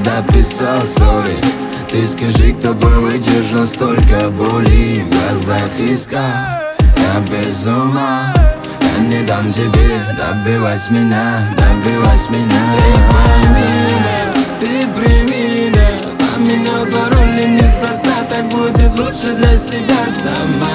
дописал сори. Ты скажи, кто бы выдержал столько боли. В глазах искра, я без ума. Я не дам тебе добивать меня, добивать меня. Ты прими, да, поменял пароль и неспроста. Так будет лучше для себя сама.